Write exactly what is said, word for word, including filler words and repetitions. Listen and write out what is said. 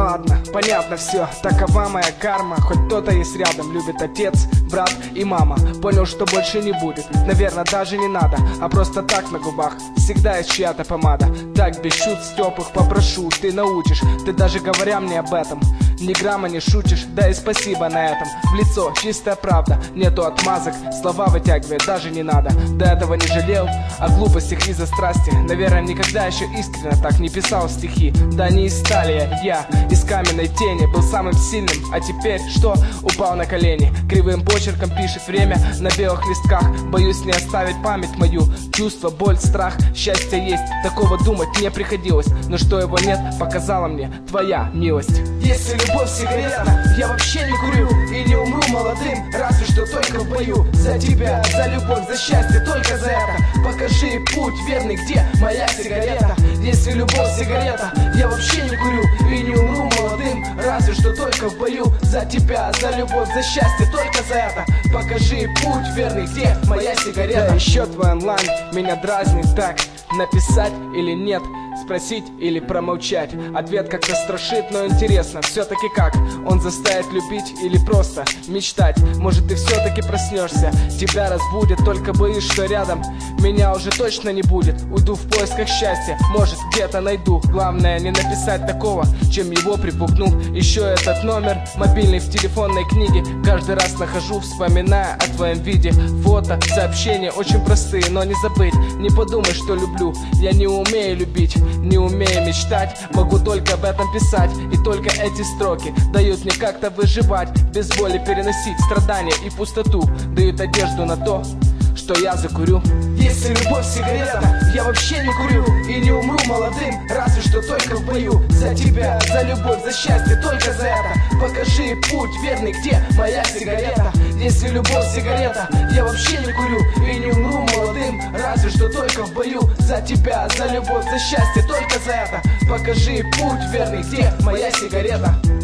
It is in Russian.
ладно, понятно все, такова моя карма. Хоть кто-то есть рядом, любит отец, брат и мама. Понял, что больше не будет, наверное, даже не надо, а просто так на губах всегда есть чья-то помада. Так без чувств теплых попрошу, ты научишь. Ты даже говоря мне об этом ни грамма не шутишь, да и спасибо на этом. В лицо чистая правда, нету отмазок, слова вытягивать даже не надо. До этого не жалел о глупостях из-за страсти. Наверное, никогда еще искренне так не писал стихи. Да не из стали я, из каменной тени был самым сильным, а теперь что? Упал на колени. Кривым почерком пишет время на белых листках. Боюсь не оставить память мою. Чувство, боль, страх, счастье есть. Такого думать не приходилось, но что его нет, показала мне твоя милость. Если любовь сигарета, я вообще не курю и не умру молодым, разве что только в бою. За тебя, за любовь, за счастье, только за это. Покажи путь верный, где моя сигарета. Если любовь сигарета, я вообще не курю и не умру молодым, разве что только в бою. За тебя, за любовь, за счастье, только за это. Покажи путь верный, где моя сигарета. Да еще твой онлайн меня дразнит так. Написать или нет, спросить или промолчать. Ответ как-то страшит, но интересно все-таки как. Он заставит любить или просто мечтать. Может ты все-таки проснешься, тебя разбудит. Только боюсь, что рядом меня уже точно не будет. Уйду в поисках счастья, может где-то найду. Главное не написать такого, чем его припугну. Еще этот номер мобильный в телефонной книге каждый раз нахожу, вспоминая о твоем виде. Фото, сообщения очень простые, но не забыть. Не подумай, что люблю. Я не умею любить, не умею мечтать. Могу только об этом писать, и только эти строки дают мне как-то выживать, без боли переносить страдания и пустоту. Дают одежду на то, что я закурю. Если любовь сигарета, я вообще не курю и не умру молодым, разве что только в бою. За тебя, за любовь, за счастье, только за это. Покажи путь верный, где моя сигарета. Если любовь сигарета, я вообще не курю и не умру молодым, разве что только в бою. За тебя, за любовь, за счастье, только за это. Покажи путь верный, где моя сигарета.